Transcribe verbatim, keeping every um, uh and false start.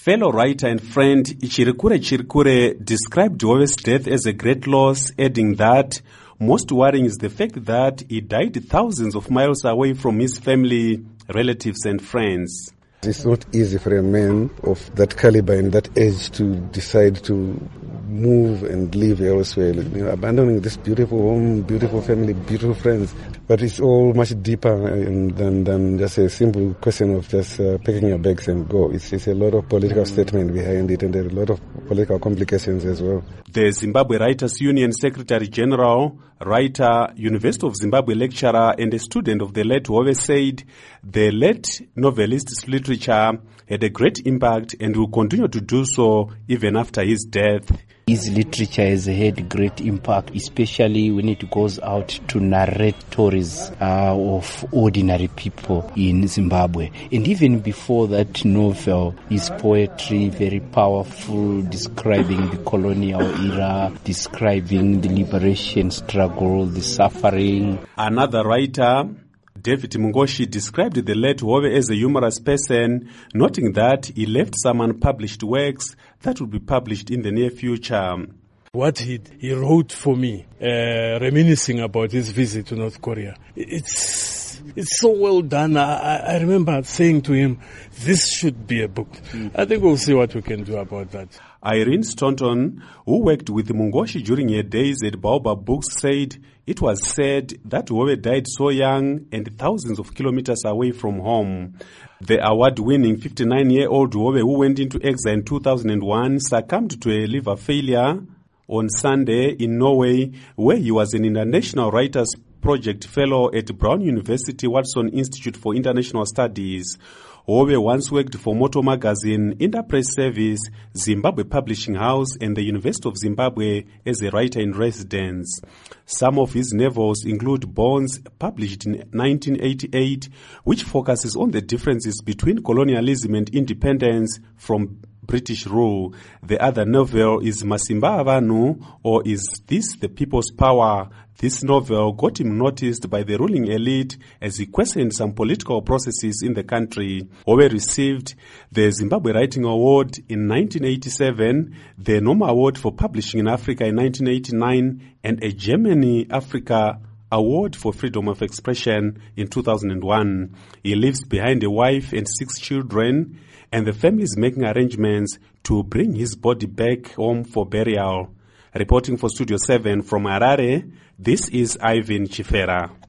Fellow writer and friend Chirikure Chirikure described Hove's death as a great loss, adding that most worrying is the fact that he died thousands of miles away from his family, relatives and friends. It's not easy for a man of that caliber and that age to decide to move and live elsewhere, you know, abandoning this beautiful home, beautiful family, beautiful friends. But it's all much deeper than, than just a simple question of just uh, picking your bags and go. It's, it's a lot of political statement behind it, and there are a lot of political complications as well. The Zimbabwe Writers Union Secretary General, writer, University of Zimbabwe lecturer, and a student of the late Hove said the late novelist's literature had a great impact and will continue to do so even after his death. His literature has had great impact, especially when it goes out to narrate stories uh, of ordinary people in Zimbabwe. And even before that novel, his poetry very powerful, describing the colonial era, describing the liberation struggle, the suffering. Another writer, David Mungoshi, described the late Hove as a humorous person, noting that he left some unpublished works that will be published in the near future. What he, he wrote for me, uh, reminiscing about his visit to North Korea, it's it's so well done. I, I remember saying to him, this should be a book. Mm. I think we'll see what we can do about that. Irene Staunton, who worked with Mungoshi during her days at Baobab Books, said it was said that Hove died so young and thousands of kilometers away from home. The award-winning fifty-nine-year-old Hove, who went into exile in two thousand one, succumbed to a liver failure on Sunday in Norway, where he was an International Writers Project Fellow at Brown University Watson Institute for International Studies. Hove once worked for Moto Magazine, Interpress Service, Zimbabwe Publishing House, and the University of Zimbabwe as a writer in residence. Some of his novels include Bones, published in nineteen eighty-eight, which focuses on the differences between colonialism and independence from British rule. The other novel is Masimba Avanu, or Is This the People's Power? This novel got him noticed by the ruling elite as he questioned some political processes in the country. Hove received the Zimbabwe Writing Award in nineteen eighty-seven, the Noma Award for Publishing in Africa in nineteen eighty-nine, and a Germany Africa Award for Freedom of Expression in two thousand one. He leaves behind a wife and six children, and the family is making arrangements to bring his body back home for burial. Reporting for Studio seven from Harare, this is Ivan Chifera.